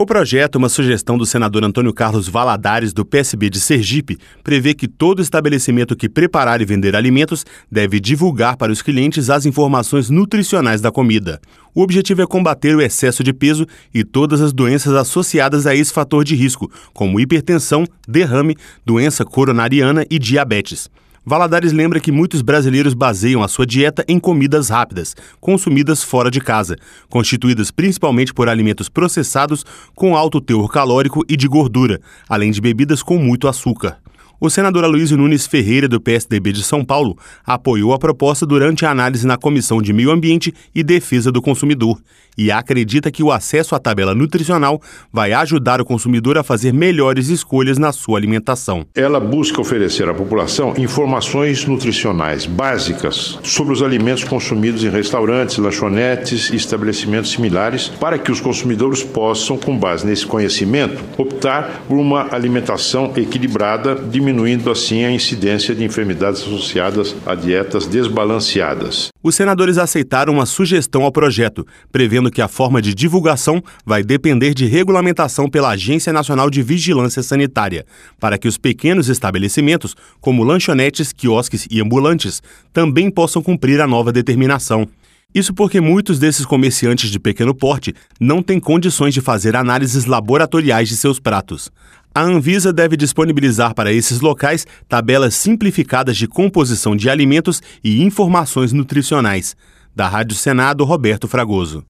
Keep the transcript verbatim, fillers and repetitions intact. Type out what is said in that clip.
O projeto, uma sugestão do senador Antônio Carlos Valadares, do P S B de Sergipe, prevê que todo estabelecimento que preparar e vender alimentos deve divulgar para os clientes as informações nutricionais da comida. O objetivo é combater o excesso de peso e todas as doenças associadas a esse fator de risco, como hipertensão, derrame, doença coronariana e diabetes. Valadares lembra que muitos brasileiros baseiam a sua dieta em comidas rápidas, consumidas fora de casa, constituídas principalmente por alimentos processados com alto teor calórico e de gordura, além de bebidas com muito açúcar. O senador Aloysio Nunes Ferreira, do P S D B de São Paulo, apoiou a proposta durante a análise na Comissão de Meio Ambiente e Defesa do Consumidor e acredita que o acesso à tabela nutricional vai ajudar o consumidor a fazer melhores escolhas na sua alimentação. Ela busca oferecer à população informações nutricionais básicas sobre os alimentos consumidos em restaurantes, lanchonetes e estabelecimentos similares, para que os consumidores possam, com base nesse conhecimento, optar por uma alimentação equilibrada, diminuindo assim a incidência de enfermidades associadas a dietas desbalanceadas. Os senadores aceitaram uma sugestão ao projeto, prevendo que a forma de divulgação vai depender de regulamentação pela Agência Nacional de Vigilância Sanitária, para que os pequenos estabelecimentos, como lanchonetes, quiosques e ambulantes, também possam cumprir a nova determinação. Isso porque muitos desses comerciantes de pequeno porte não têm condições de fazer análises laboratoriais de seus pratos. A Anvisa deve disponibilizar para esses locais tabelas simplificadas de composição de alimentos e informações nutricionais. Da Rádio Senado, Roberto Fragoso.